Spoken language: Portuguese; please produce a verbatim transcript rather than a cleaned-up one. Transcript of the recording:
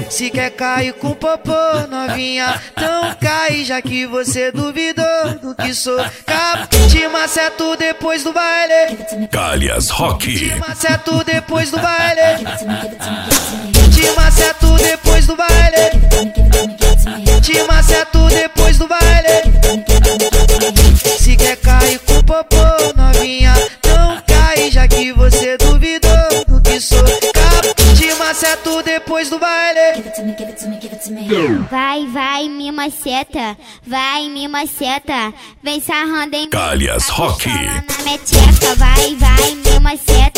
Se quer cair com popô, novinha, então cai, já que você duvidou do que sou. Cap, te maceto depois do baile. Calhas Rock. Te maceto depois do baile. Te maceto depois do baile. Te maceto depois do baile. Se quer cair com popô, novinha, então cai, já que você duvidou do que sou. Cap, te maceto depois do baile. Vai, vai, me maceta, vai, me maceta, vem sarrando em mim. Calhas Rock. Na meteca, vai, vai, me maceta.